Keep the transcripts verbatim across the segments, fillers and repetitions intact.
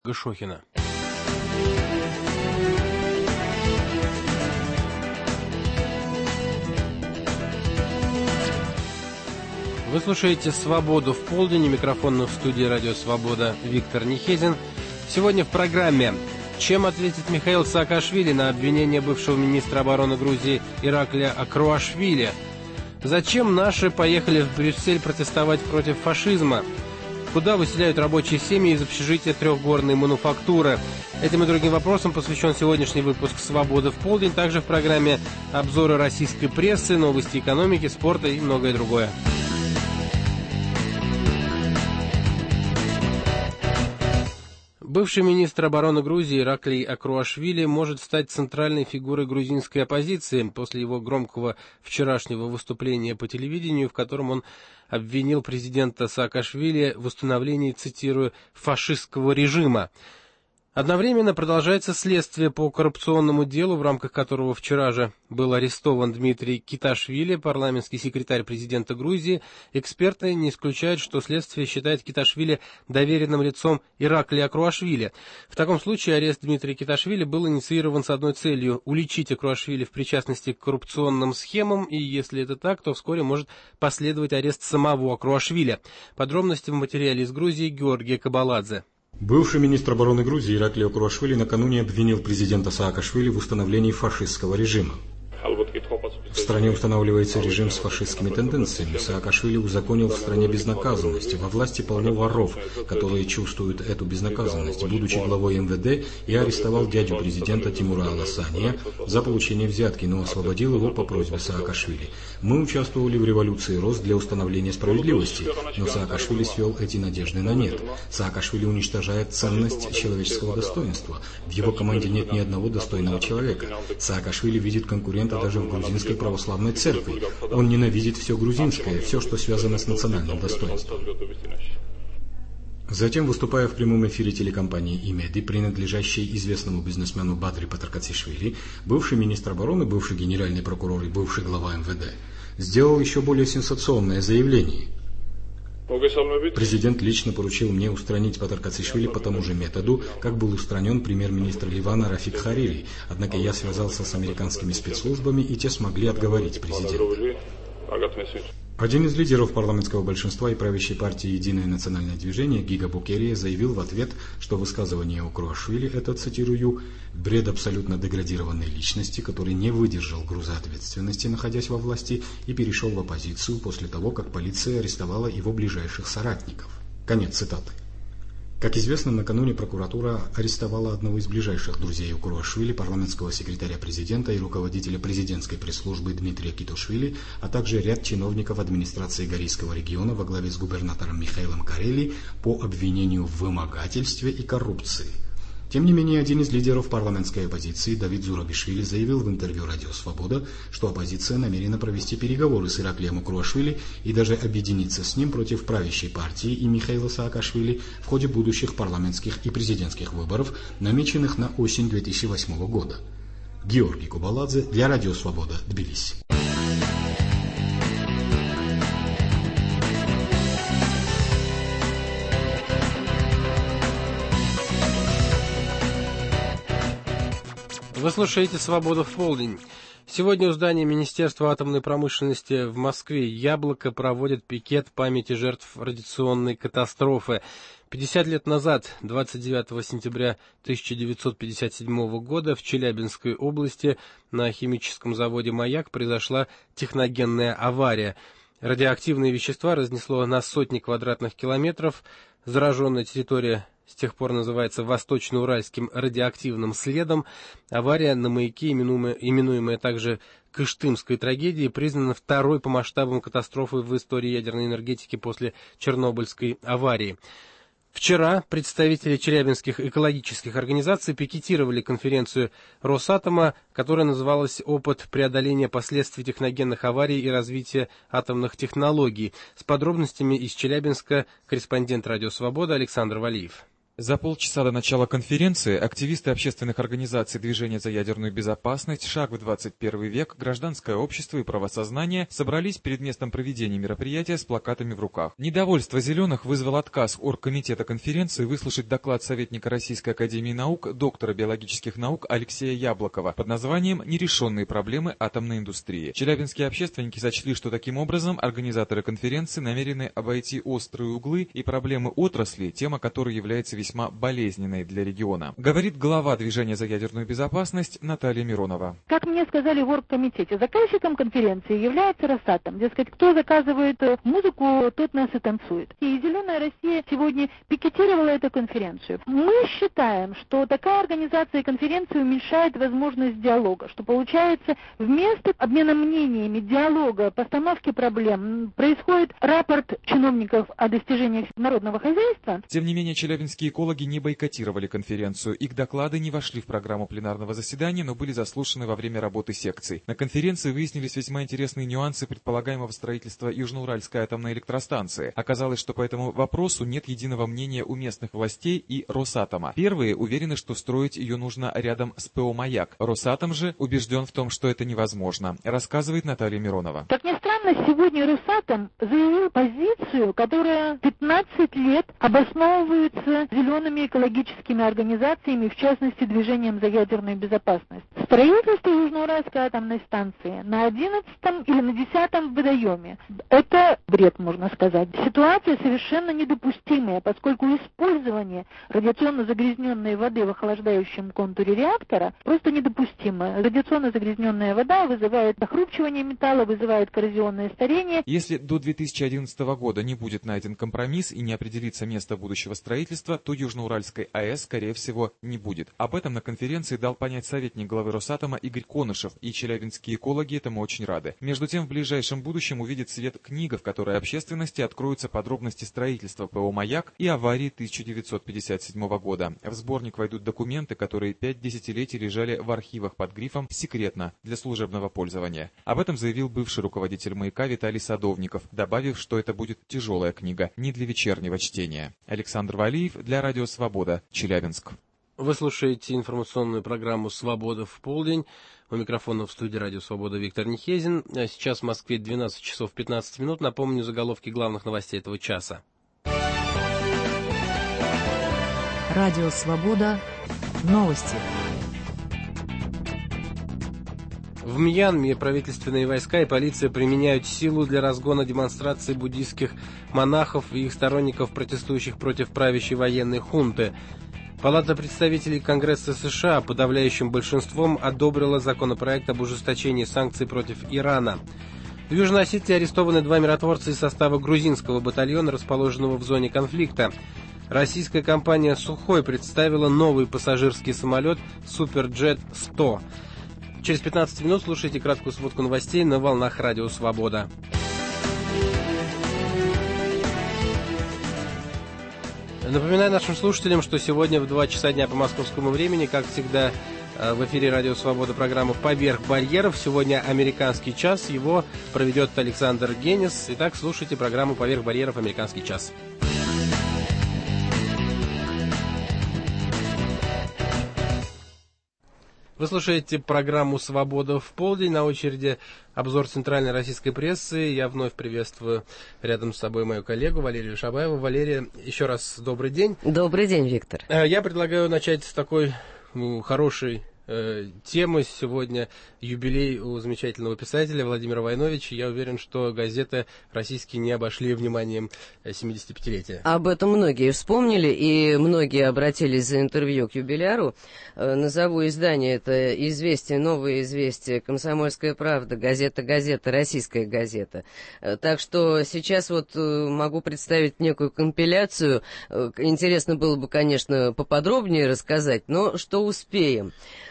Гашохина. Вы слушаете «Свободу в полдень», микрофон в студии «Радио Свобода» Виктор Нехезин. Сегодня в программе: чем ответит Михаил Саакашвили на обвинение бывшего министра обороны Грузии Ираклия Акруашвили? Зачем наши поехали в Брюссель протестовать против фашизма? Куда выселяют рабочие семьи из общежития трехгорной мануфактуры? Этим и другим вопросам посвящен сегодняшний выпуск «Свободы в полдень». Также в программе обзоры российской прессы, новости экономики, спорта и многое другое. Бывший министр обороны Грузии Ираклий Акруашвили может стать центральной фигурой грузинской оппозиции после его громкого вчерашнего выступления по телевидению, в котором он обвинил президента Саакашвили в установлении, цитирую, «фашистского режима». Одновременно продолжается следствие по коррупционному делу, в рамках которого вчера же был арестован Дмитрий Киташвили, парламентский секретарь президента Грузии. Эксперты не исключают, что следствие считает Киташвили доверенным лицом Ираклия Акруашвили. В таком случае арест Дмитрия Киташвили был инициирован с одной целью – уличить Акруашвили в причастности к коррупционным схемам, и если это так, то вскоре может последовать арест самого Акруашвили. Подробности в материале из Грузии Георгия Кабаладзе. Бывший министр обороны Грузии Ираклий Акруашвили накануне обвинил президента Саакашвили в установлении фашистского режима. В стране устанавливается режим с фашистскими тенденциями. Саакашвили узаконил в стране безнаказанность. Во власти полно воров, которые чувствуют эту безнаказанность, будучи главой эм вэ дэ, и арестовал дядю президента Тимура Аласания за получение взятки, но освободил его по просьбе Саакашвили. Мы участвовали в революции РОС для установления справедливости, но Саакашвили свел эти надежды на нет. Саакашвили уничтожает ценность человеческого достоинства. В его команде нет ни одного достойного человека. Саакашвили видит конкурента даже в грузинской православной церкви. Он ненавидит все грузинское, все, что связано с национальным достоинством. Затем, выступая в прямом эфире телекомпании «Имеди», принадлежащей известному бизнесмену Бадри Патаркатишвили, бывший министр обороны, бывший генеральный прокурор и бывший глава эм вэ дэ, сделал еще более сенсационное заявление. Президент лично поручил мне устранить Патаркатишвили по тому же методу, как был устранен премьер-министр Ливана Рафик Харири, однако я связался с американскими спецслужбами, и те смогли отговорить президента. Один из лидеров парламентского большинства и правящей партии «Единое национальное движение» Гига Букерия заявил в ответ, что высказывание Акруашвили – это, цитирую, «бред абсолютно деградированной личности, который не выдержал груза ответственности, находясь во власти, и перешел в оппозицию после того, как полиция арестовала его ближайших соратников». Конец цитаты. Как известно, накануне прокуратура арестовала одного из ближайших друзей Акруашвили, парламентского секретаря президента и руководителя президентской пресс-службы Дмитрия Киташвили, а также ряд чиновников администрации Горийского региона во главе с губернатором Михаилом Карели по обвинению в вымогательстве и коррупции. Тем не менее, один из лидеров парламентской оппозиции, Давид Зурабишвили, заявил в интервью «Радио Свобода», что оппозиция намерена провести переговоры с Ираклием Акруашвили и даже объединиться с ним против правящей партии и Михаила Саакашвили в ходе будущих парламентских и президентских выборов, намеченных на осень две тысячи восьмого года. Георгий Кабаладзе для «Радио Свобода», Тбилиси. Вы слушаете «Свободу в полдень». Сегодня у здания Министерства атомной промышленности в Москве «Яблоко» проводит пикет памяти жертв радиационной катастрофы. пятьдесят лет назад, двадцать девятого сентября тысяча девятьсот пятьдесят седьмого года, в Челябинской области на химическом заводе «Маяк» произошла техногенная авария. Радиоактивные вещества разнесло на сотни квадратных километров. Зараженная территория с тех пор называется Восточно-Уральским радиоактивным следом. Авария на маяке, именуемая, именуемая также Кыштымской трагедией, признана второй по масштабам катастрофой в истории ядерной энергетики после Чернобыльской аварии. Вчера представители челябинских экологических организаций пикетировали конференцию Росатома, которая называлась «Опыт преодоления последствий техногенных аварий и развития атомных технологий». С подробностями из Челябинска корреспондент «Радио Свобода» Александр Валиев. За полчаса до начала конференции активисты общественных организаций Движения за ядерную безопасность, Шаг в двадцать первый век, Гражданское общество и правосознание собрались перед местом проведения мероприятия с плакатами в руках. Недовольство «Зеленых» вызвал отказ оргкомитета конференции выслушать доклад советника Российской академии наук, доктора биологических наук Алексея Яблокова под названием «Нерешенные проблемы атомной индустрии». Челябинские общественники сочли, что таким образом организаторы конференции намерены обойти острые углы и проблемы отрасли, тема которой является весьма весьма болезненной для региона. Говорит глава Движения за ядерную безопасность Наталья Миронова. Как мне сказали в оргкомитете, заказчиком конференции является Росатом. Дескать, кто заказывает музыку, тот нас и танцует. И «Зеленая Россия» сегодня пикетировала эту конференцию. Мы считаем, что такая организация конференции уменьшает возможность диалога, что получается вместо обмена мнениями, диалога, постановки проблем происходит рапорт чиновников о достижениях народного хозяйства. Тем не менее, челябинские экологи не бойкотировали конференцию. Их доклады не вошли в программу пленарного заседания, но были заслушаны во время работы секций. На конференции выяснились весьма интересные нюансы предполагаемого строительства Южноуральской атомной электростанции. Оказалось, что по этому вопросу нет единого мнения у местных властей и Росатома. Первые уверены, что строить ее нужно рядом с ПО «Маяк». Росатом же убежден в том, что это невозможно, рассказывает Наталья Миронова. Как ни странно, сегодня Росатом заявил позицию, которая пятнадцать лет обосновывается зелеными экологическими организациями, в частности, Движением за ядерную безопасность. Строительство Южноуральской атомной станции на одиннадцатом или на десятом водоеме – это бред, можно сказать. Ситуация совершенно недопустимая, поскольку использование радиационно загрязненной воды в охлаждающем контуре реактора просто недопустимо. Радиационно загрязненная вода вызывает охрупчивание металла, вызывает коррозионное старение. Если до две тысячи одиннадцатого года не будет найден компромисс и не определится место будущего строительства, то Южноуральской АЭС, скорее всего, не будет. Об этом на конференции дал понять советник главы Росатома Игорь Конышев, и челябинские экологи этому очень рады. Между тем, в ближайшем будущем увидит свет книга, в которой общественности откроются подробности строительства ПО «Маяк» и аварии тысяча девятьсот пятьдесят седьмого года. В сборник войдут документы, которые пять десятилетий лежали в архивах под грифом «Секретно» для служебного пользования. Об этом заявил бывший руководитель «Маяка» Виталий Садовников, добавив, что это будет тяжелая книга, не для вечернего чтения. Александр Валиев для Радио Свобода, Челябинск. Вы слушаете информационную программу «Свобода в полдень». У микрофона в студии Радио Свобода Виктор Нехезин. Сейчас в Москве двенадцать часов пятнадцать минут. Напомню заголовки главных новостей этого часа. Радио Свобода. Новости. В Мьянме правительственные войска и полиция применяют силу для разгона демонстраций буддийских монахов и их сторонников, протестующих против правящей военной хунты. Палата представителей Конгресса США подавляющим большинством одобрила законопроект об ужесточении санкций против Ирана. В Южной Осетии арестованы два миротворца из состава грузинского батальона, расположенного в зоне конфликта. Российская компания «Сухой» представила новый пассажирский самолет «Суперджет сто». Через пятнадцать минут слушайте краткую сводку новостей на волнах Радио Свобода. Напоминаю нашим слушателям, что сегодня в два часа дня по московскому времени, как всегда, в эфире Радио Свобода программа «Поверх барьеров». Сегодня американский час, его проведет Александр Генис. Итак, слушайте программу «Поверх барьеров. Американский час». Вы слушаете программу «Свобода в полдень». На очереди обзор центральной российской прессы. Я вновь приветствую рядом с собой мою коллегу Валерию Шабаеву. Валерия, еще раз добрый день. Добрый день, Виктор. Я предлагаю начать с такой ну, хорошей э, темы. Сегодня юбилей у замечательного писателя Владимира Войновича. Я уверен, что газеты российские не обошли вниманием семидесятипятилетия. Об этом многие вспомнили, и многие обратились за интервью к юбиляру. Назову издание, это «Известия», «Новые известия», «Комсомольская правда», газета «Газета», «Российская газета». Так что сейчас вот могу представить некую компиляцию. Интересно было бы, конечно, поподробнее рассказать, но что успеем.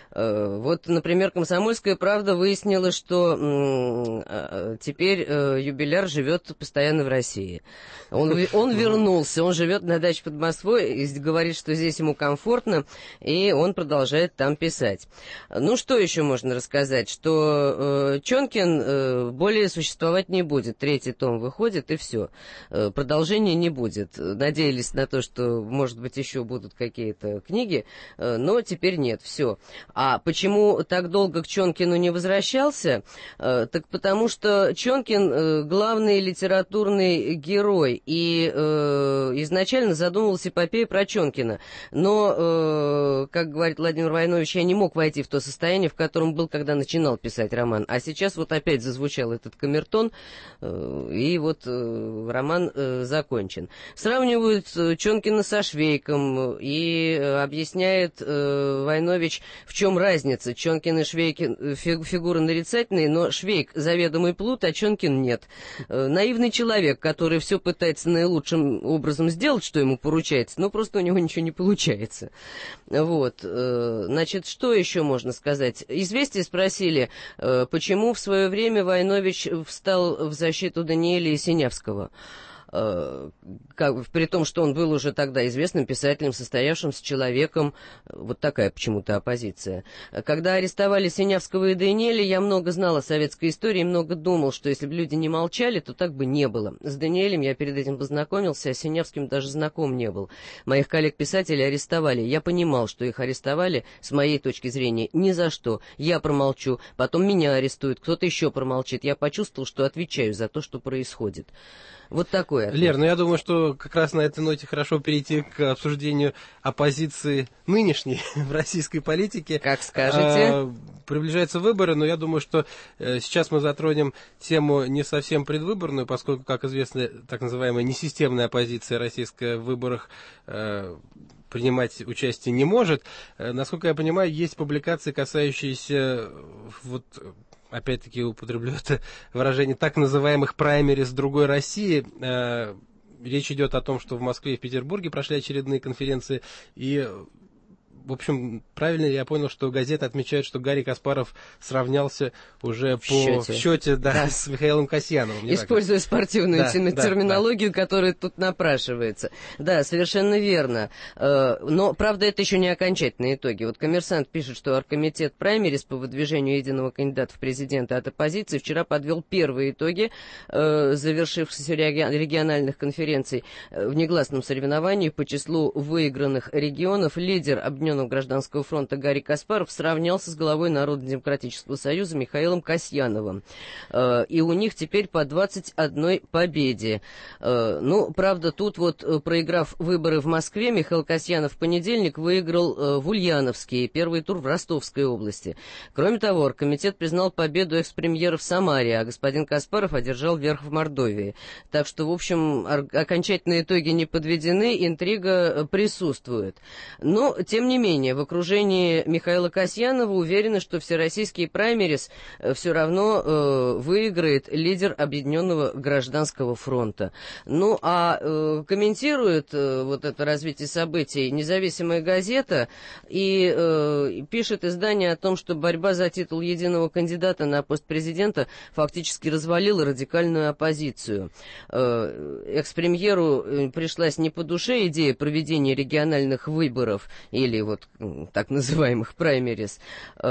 Вот, например, «Комсомольская правда» выяснила, что м- теперь юбиляр живет постоянно в России. Он, он вернулся, он живет на даче под Москвой, и говорит, что здесь ему комфортно, и он продолжает там писать. Ну, что еще можно рассказать? Что э, Чонкин э, более существовать не будет. Третий том выходит, и все. Э, продолжения не будет. Надеялись на то, что, может быть, еще будут какие-то книги, э, но теперь нет, все. А почему так долго к Чонкину не возвращался? Э, так потому что Чонкин э, главный литературный герой, и э, изначально задумывался эпопея про Чонкина. Но, э, как говорит Владимир Войнович, я не мог войти в то состояние, в котором был, когда начинал писать роман. А сейчас вот опять зазвучал этот камертон, э, и вот э, роман э, закончен. Сравнивают э, Чонкина со Швейком, и э, объясняет э, Войнович, в чем разница. Чонкин и Швейк фиг, фигуры нарицательные, но Швейк заведомый плут, а Чонкин нет. Э, наивный человек, который все пытается наилучшим образом сделать, что ему поручается, но просто у него ничего не получается. Вот. Значит, что еще можно сказать? «Известия» спросили, почему в свое время Войнович встал в защиту Даниэля и Синявского. Как, при том, что он был уже тогда известным писателем, состоявшимся человеком. Вот такая почему-то оппозиция. Когда арестовали Синявского и Даниэля, я много знал о советской истории, много думал, что если бы люди не молчали, то так бы не было. С Даниэлем я перед этим познакомился, а с Синявским даже знаком не был. Моих коллег-писателей арестовали. Я понимал, что их арестовали, с моей точки зрения, ни за что. Я промолчу, потом меня арестуют, кто-то еще промолчит. Я почувствовал, что отвечаю за то, что происходит. Вот такое. Лер, ну я думаю, что как раз на этой ноте хорошо перейти к обсуждению оппозиции нынешней в российской политике. Как скажете. А, приближаются выборы, но я думаю, что э, сейчас мы затронем тему не совсем предвыборную, поскольку, как известно, так называемая несистемная оппозиция российская в выборах э, принимать участие не может. Э, насколько я понимаю, есть публикации, касающиеся вот... опять-таки употреблю это выражение, так называемых праймериз другой России. Речь идет о том, что в Москве и в Петербурге прошли очередные конференции, и, в общем, правильно я понял, что газеты отмечают, что Гарри Каспаров сравнялся уже в по счете, в счете да, да. с Михаилом Касьяновым. Используя так? спортивную да, терминологию, да, да. которая тут напрашивается. Да, совершенно верно. Но, правда, это еще не окончательные итоги. Вот «Коммерсант» пишет, что оргкомитет праймерис по выдвижению единого кандидата в президенты от оппозиции вчера подвел первые итоги завершившихся региональных конференций. В негласном соревновании по числу выигранных регионов лидер Объединенного гражданского фронта Гарри Каспаров сравнялся с главой Народно-демократического союза Михаилом Касьяновым. И у них теперь по двадцать одной победе. Ну, правда, тут вот, проиграв выборы в Москве, Михаил Касьянов в понедельник выиграл в Ульяновске, первый тур в Ростовской области. Кроме того, оргкомитет признал победу экс-премьера в Самаре, а господин Каспаров одержал верх в Мордовии. Так что, в общем, окончательные итоги не подведены, интрига присутствует. Но, тем не менее, в окружении Михаила Касьянова уверены, что всероссийский праймерис все равно э, выиграет лидер Объединенного гражданского фронта. Ну, а э, комментирует э, вот это развитие событий независимая газета и э, пишет издание о том, что борьба за титул единого кандидата на пост президента фактически развалила радикальную оппозицию. Э, экс-премьеру пришлась не по душе идея проведения региональных выборов или вот так называемых праймерис, э,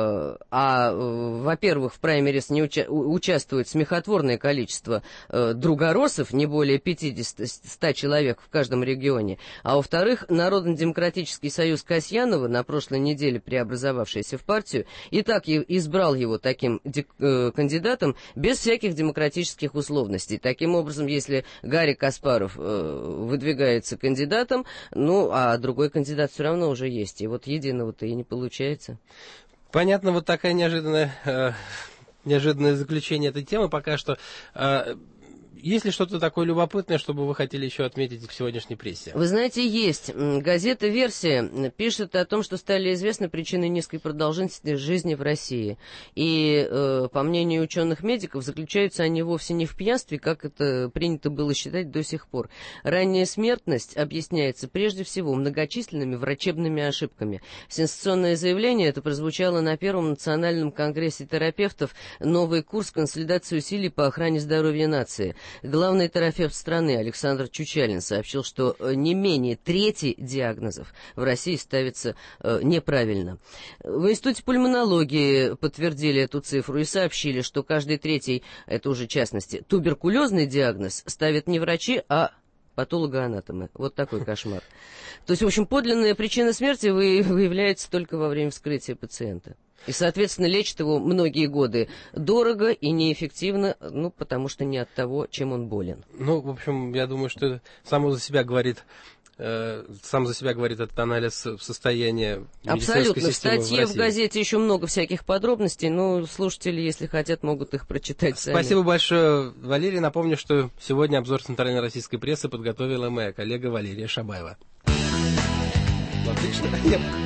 а, во-первых, в праймерис не уча- участвует смехотворное количество э, другоросов, не более пятьдесят-сто человек в каждом регионе, а во-вторых, Народно-демократический союз Касьянова, на прошлой неделе преобразовавшийся в партию, и так избрал его таким де- э, кандидатом без всяких демократических условностей. Таким образом, если Гарри Каспаров э, выдвигается кандидатом, ну, а другой кандидат все равно уже есть, и вот единого-то и не получается. Понятно, вот такая неожиданная, э, неожиданное заключение этой темы пока что. Э, Есть ли что-то такое любопытное, чтобы вы хотели еще отметить в сегодняшней прессе? Вы знаете, есть. Газета «Версия» пишет о том, что стали известны причины низкой продолжительности жизни в России. И, э, по мнению ученых-медиков, заключаются они вовсе не в пьянстве, как это принято было считать до сих пор. Ранняя смертность объясняется прежде всего многочисленными врачебными ошибками. Сенсационное заявление это прозвучало на Первом национальном конгрессе терапевтов «Новый курс консолидации усилий по охране здоровья нации». Главный терапевт страны Александр Чучалин сообщил, что не менее трети диагнозов в России ставится э, неправильно. В Институте пульмонологии подтвердили эту цифру и сообщили, что каждый третий, это уже в частности, туберкулезный диагноз ставят не врачи, а патологоанатомы. Вот такой кошмар. То есть, в общем, подлинная причина смерти выявляется только во время вскрытия пациента. И, соответственно, лечат его многие годы дорого и неэффективно, ну, потому что не от того, чем он болен. Ну, в общем, я думаю, что это само за себя говорит, э, сам за себя говорит этот анализ состояния медицинской системы в России. Абсолютно. В статье в газете еще много всяких подробностей, но слушатели, если хотят, могут их прочитать сами. Спасибо большое, Валерий. Напомню, что сегодня обзор центральной российской прессы подготовила моя коллега Валерия Шабаева. Отлично.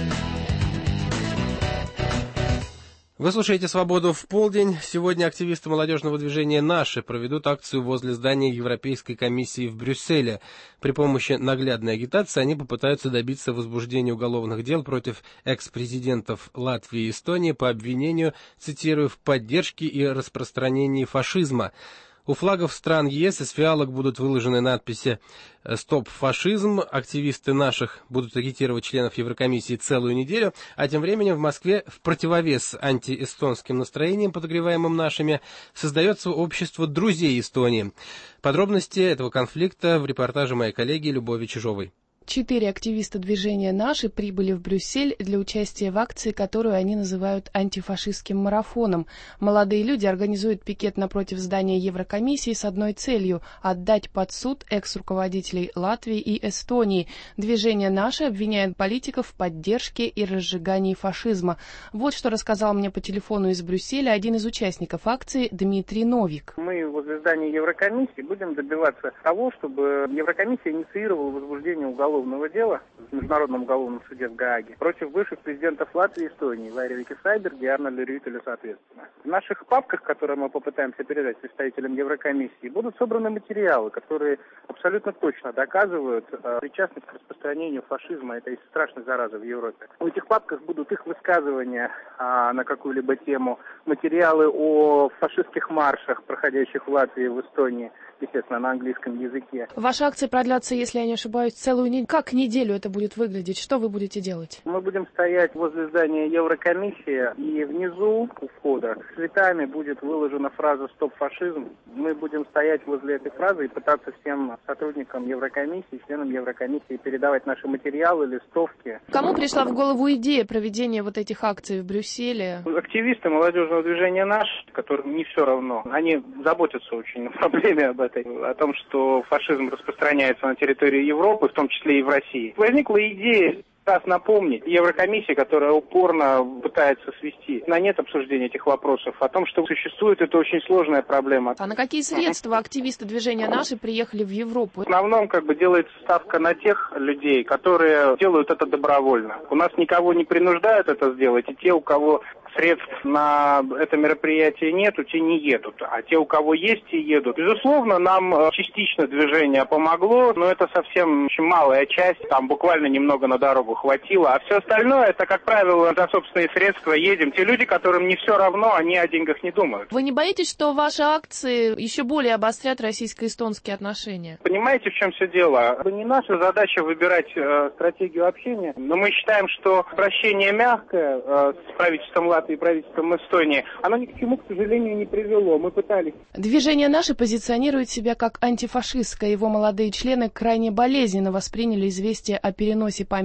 Вы слушаете «Свободу в полдень». Сегодня активисты молодежного движения «Наши» проведут акцию возле здания Европейской комиссии в Брюсселе. При помощи наглядной агитации они попытаются добиться возбуждения уголовных дел против экс-президентов Латвии и Эстонии по обвинению, цитирую, в поддержке и распространении фашизма. У флагов стран ЕС из фиалок будут выложены надписи «Стоп фашизм». Активисты наших будут агитировать членов Еврокомиссии целую неделю, а тем временем в Москве в противовес антиэстонским настроениям, подогреваемым нашими, создается общество друзей Эстонии. Подробности этого конфликта в репортаже моей коллеги Любови Чижовой. Четыре активиста движения «Наши» прибыли в Брюссель для участия в акции, которую они называют антифашистским марафоном. Молодые люди организуют пикет напротив здания Еврокомиссии с одной целью – отдать под суд экс-руководителей Латвии и Эстонии. Движение «Наши» обвиняет политиков в поддержке и разжигании фашизма. Вот что рассказал мне по телефону из Брюсселя один из участников акции Дмитрий Новик. Мы возле здания Еврокомиссии будем добиваться того, чтобы Еврокомиссия инициировала возбуждение уголовного дела в Международном уголовном суде в Гааге против бывших президентов Латвии и Эстонии Лайри Сайберга и Арнольда Рюйтеля соответственно. В наших папках, которые мы попытаемся передать представителям Еврокомиссии, будут собраны материалы, которые абсолютно точно доказывают э, причастность к распространению фашизма этой страшной заразы в Европе. В этих папках будут их высказывания э, на какую-либо тему, материалы о фашистских маршах, проходящих в Латвии и в Эстонии, естественно, на английском языке. Ваша акция продлится, если я не ошибаюсь, целую неделю. Как неделю это будет выглядеть? Что вы будете делать? Мы будем стоять возле здания Еврокомиссии, и внизу у входа цветами будет выложена фраза «Стоп фашизм». Мы будем стоять возле этой фразы и пытаться всем сотрудникам Еврокомиссии, членам Еврокомиссии передавать наши материалы, листовки. Кому пришла в голову идея проведения вот этих акций в Брюсселе? Активисты молодежного движения «Наш», которым не все равно, они заботятся очень о проблеме об этой, о том, что фашизм распространяется на территории Европы, в том числе и в России. Возникла идея раз напомнить Еврокомиссии, которая упорно пытается свести на нет обсуждения этих вопросов, о том, что существует это очень сложная проблема. А на какие средства активисты движения «Наши» приехали в Европу? В основном как бы делается ставка на тех людей, которые делают это добровольно. У нас никого не принуждают это сделать, и те, у кого средств на это мероприятие нету, те не едут. А те, у кого есть, те едут. Безусловно, нам частично движение помогло, но это совсем очень малая часть, там буквально немного на дорогу хватило. А все остальное, это, как правило, за собственные средства едем. Те люди, которым не все равно, они о деньгах не думают. Вы не боитесь, что ваши акции еще более обострят российско-эстонские отношения? Понимаете, в чем все дело? Не наша задача выбирать э, стратегию общения, но мы считаем, что обращение мягкое э, с правительством Латвии и правительством Эстонии, оно ни к чему, к сожалению, не привело. Мы пытались. Движение «Наше» позиционирует себя как антифашистское. Его молодые члены крайне болезненно восприняли известие о переносе памятника в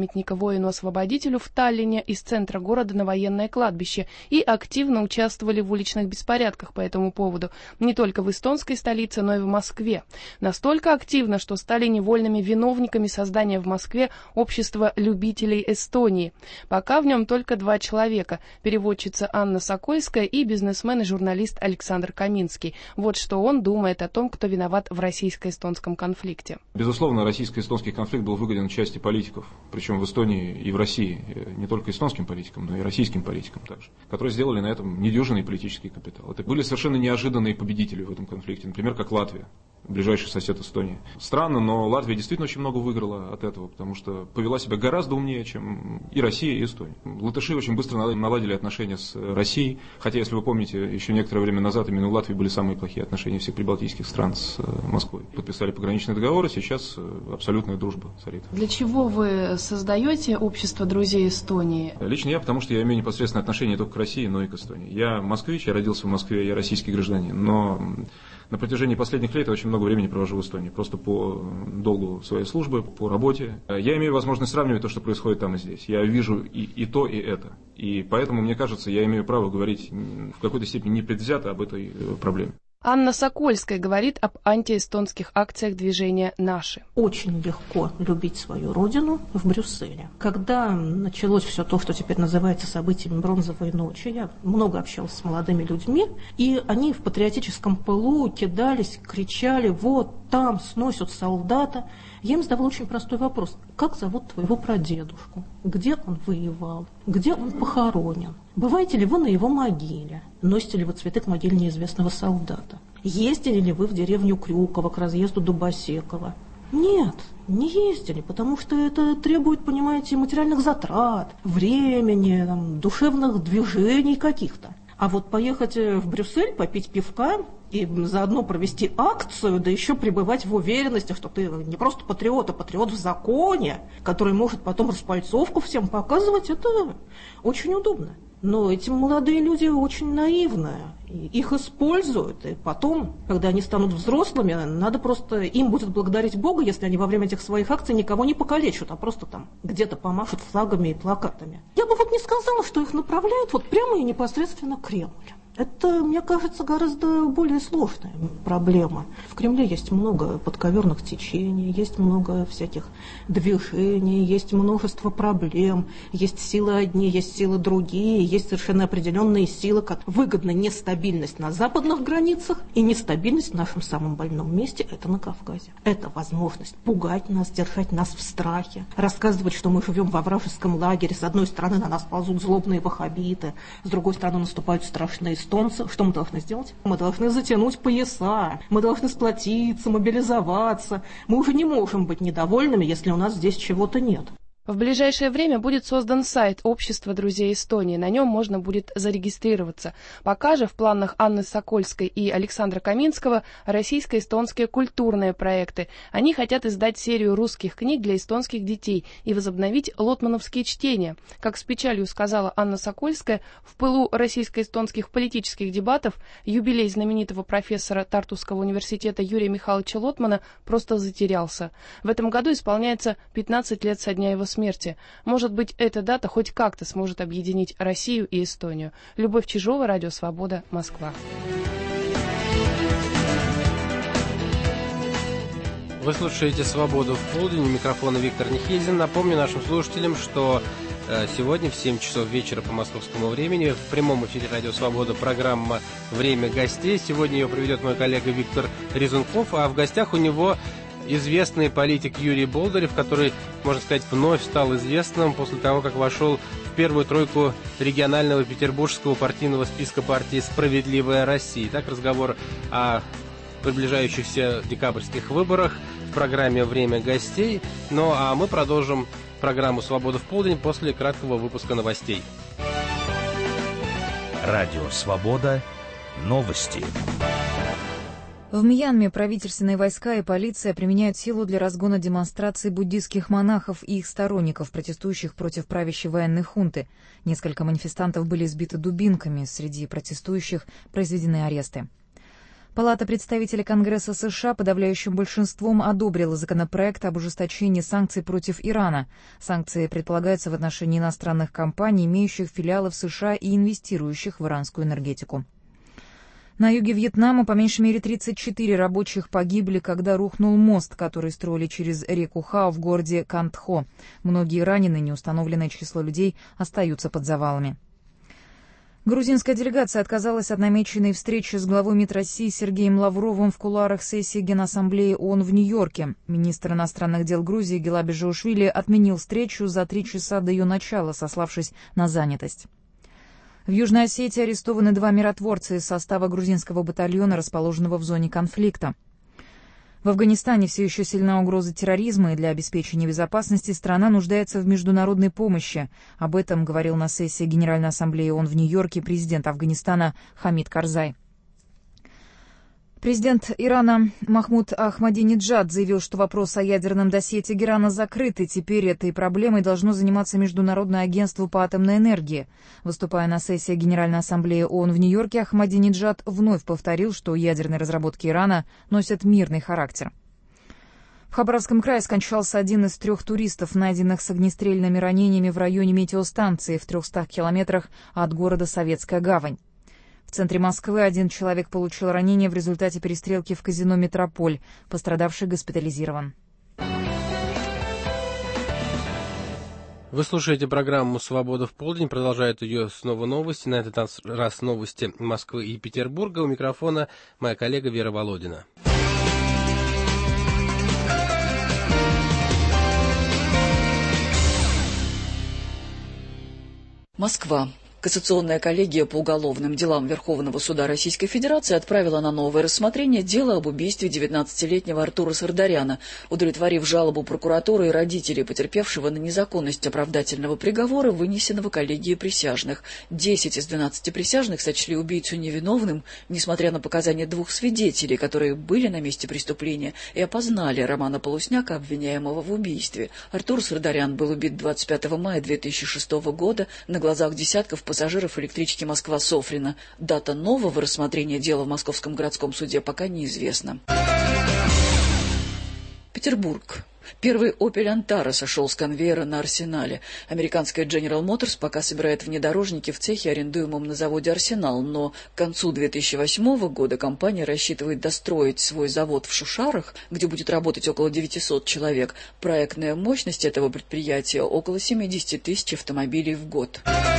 воину-освободителю в Таллине из центра города на военное кладбище и активно участвовали в уличных беспорядках по этому поводу, не только в эстонской столице, но и в Москве. Настолько активно, что стали невольными виновниками создания в Москве общества любителей Эстонии. Пока в нем только два человека – переводчица Анна Сокольская и бизнесмен и журналист Александр Каминский. Вот что он думает о том, кто виноват в российско-эстонском конфликте. Безусловно, российско-эстонский конфликт был выгоден части политиков, причем в Эстонии и в России, не только эстонским политикам, но и российским политикам также, которые сделали на этом недюжинный политический капитал. Это были совершенно неожиданные победители в этом конфликте, например, как Латвия, ближайший сосед Эстонии. Странно, но Латвия действительно очень много выиграла от этого, потому что повела себя гораздо умнее, чем и Россия, и Эстония. Латыши очень быстро наладили отношения с Россией, хотя, если вы помните, еще некоторое время назад именно у Латвии были самые плохие отношения всех прибалтийских стран с Москвой. Подписали пограничные договоры, сейчас абсолютная дружба царит. Для чего вы создаете общество друзей Эстонии? Лично я, потому что я имею непосредственное отношение не только к России, но и к Эстонии. Я москвич, я родился в Москве, я российский гражданин, но на протяжении последних лет я очень много времени провожу в Эстонии, просто по долгу своей службы, по работе. Я имею возможность сравнивать то, что происходит там и здесь. Я вижу и, и то, и это. И поэтому, мне кажется, я имею право говорить в какой-то степени непредвзято об этой проблеме. Анна Сокольская говорит об антиэстонских акциях движения «Наши». Очень легко любить свою родину в Брюсселе. Когда началось все то, что теперь называется событиями Бронзовой ночи, я много общалась с молодыми людьми, и они в патриотическом пылу кидались, кричали: вот там сносят солдата. Я им задавала очень простой вопрос: как зовут твоего прадедушку? Где он воевал? Где он похоронен? Бываете ли вы на его могиле? Носите ли вы цветы к могиле неизвестного солдата? Ездили ли вы в деревню Крюково к разъезду Дубосекова? Нет, не ездили, потому что это требует, понимаете, материальных затрат, времени, там, душевных движений каких-то. А вот поехать в Брюссель, попить пивка и заодно провести акцию, да еще пребывать в уверенности, что ты не просто патриот, а патриот в законе, который может потом распальцовку всем показывать, это очень удобно. Но эти молодые люди очень наивные, их используют, и потом, когда они станут взрослыми, надо просто, им будет благодарить Бога, если они во время этих своих акций никого не покалечат, а просто там где-то помашут флагами и плакатами. Я бы вот не сказала, что их направляют вот прямо и непосредственно к Кремлю. Это, мне кажется, гораздо более сложная проблема. В Кремле есть много подковерных течений, есть много всяких движений, есть множество проблем, есть силы одни, есть силы другие, есть совершенно определенные силы, как выгодна нестабильность на западных границах и нестабильность в нашем самом больном месте, это на Кавказе. Это возможность пугать нас, держать нас в страхе, рассказывать, что мы живем во вражеском лагере, с одной стороны на нас ползут злобные ваххабиты, с другой стороны наступают страшные эстонцы. Что мы должны сделать? Мы должны затянуть пояса, мы должны сплотиться, мобилизоваться. Мы уже не можем быть недовольными, если у нас здесь чего-то нет. В ближайшее время будет создан сайт Общества друзей Эстонии. На нем можно будет зарегистрироваться. Пока же в планах Анны Сокольской и Александра Каминского российско-эстонские культурные проекты. Они хотят издать серию русских книг для эстонских детей и возобновить лотмановские чтения. Как с печалью сказала Анна Сокольская, в пылу российско-эстонских политических дебатов юбилей знаменитого профессора Тартусского университета Юрия Михайловича Лотмана просто затерялся. В этом году исполняется пятнадцать лет со дня его смерти. Может быть, эта дата хоть как-то сможет объединить Россию и Эстонию. Любовь Чижова, Радио Свобода, Москва. Вы слушаете «Свободу в полдень», у микрофона Виктор Нехельзин. Напомню нашим слушателям, что э, сегодня в семь часов вечера по московскому времени в прямом эфире «Радио Свобода» программа «Время гостей». Сегодня ее проведет мой коллега Виктор Резунков, а в гостях у него известный политик Юрий Болдырев, который, можно сказать, вновь стал известным после того, как вошел в первую тройку регионального петербургского партийного списка партии «Справедливая Россия». Так, разговор о приближающихся декабрьских выборах в программе «Время гостей». Ну а мы продолжим программу «Свобода в полдень» после краткого выпуска новостей. Радио «Свобода». Новости. В Мьянме правительственные войска и полиция применяют силу для разгона демонстраций буддистских монахов и их сторонников, протестующих против правящей военной хунты. Несколько манифестантов были избиты дубинками, среди протестующих произведены аресты. Палата представителей Конгресса США подавляющим большинством одобрила законопроект об ужесточении санкций против Ирана. Санкции предполагаются в отношении иностранных компаний, имеющих филиалы в США и инвестирующих в иранскую энергетику. На юге Вьетнама по меньшей мере тридцать четыре рабочих погибли, когда рухнул мост, который строили через реку Хао в городе Кантхо. Многие ранены, неустановленное число людей остаются под завалами. Грузинская делегация отказалась от намеченной встречи с главой МИД России Сергеем Лавровым в кулуарах сессии Генассамблеи ООН в Нью-Йорке. Министр иностранных дел Грузии Гелаби Жаушвили отменил встречу за три часа до ее начала, сославшись на занятость. В Южной Осетии арестованы два миротворца из состава грузинского батальона, расположенного в зоне конфликта. В Афганистане все еще сильна угроза терроризма, и для обеспечения безопасности страна нуждается в международной помощи. Об этом говорил на сессии Генеральной Ассамблеи ООН в Нью-Йорке президент Афганистана Хамид Карзай. Президент Ирана Махмуд Ахмадинеджад заявил, что вопрос о ядерном досье Тегерана закрыт, и теперь этой проблемой должно заниматься Международное агентство по атомной энергии. Выступая на сессии Генеральной Ассамблеи ООН в Нью-Йорке, Ахмадинеджад вновь повторил, что ядерные разработки Ирана носят мирный характер. В Хабаровском крае скончался один из трех туристов, найденных с огнестрельными ранениями в районе метеостанции в трехстах километрах от города Советская Гавань. В центре Москвы один человек получил ранение в результате перестрелки в казино «Метрополь». Пострадавший госпитализирован. Вы слушаете программу «Свобода в полдень». Продолжают ее снова новости. На этот раз новости Москвы и Петербурга. У микрофона моя коллега Вера Володина. Москва. Кассационная коллегия по уголовным делам Верховного суда Российской Федерации отправила на новое рассмотрение дело об убийстве девятнадцатилетнего Артура Сардаряна, удовлетворив жалобу прокуратуры и родителей потерпевшего на незаконность оправдательного приговора, вынесенного коллегией присяжных. Десять из двенадцати присяжных сочли убийцу невиновным, несмотря на показания двух свидетелей, которые были на месте преступления и опознали Романа Полусняка, обвиняемого в убийстве. Артур Сардарян был убит двадцать пятого мая две тысячи шестого года на глазах десятков пассажиров электрички Москва-Софрино. Дата нового рассмотрения дела в Московском городском суде пока неизвестна. Петербург. Первый «Опель Антара» сошел с конвейера на «Арсенале». Американская General Motors пока собирает внедорожники в цехе, арендуемом на заводе «Арсенал», но к концу две тысячи восьмого года компания рассчитывает достроить свой завод в Шушарах, где будет работать около девятисот человек. Проектная мощность этого предприятия около семьдесят тысяч автомобилей в год.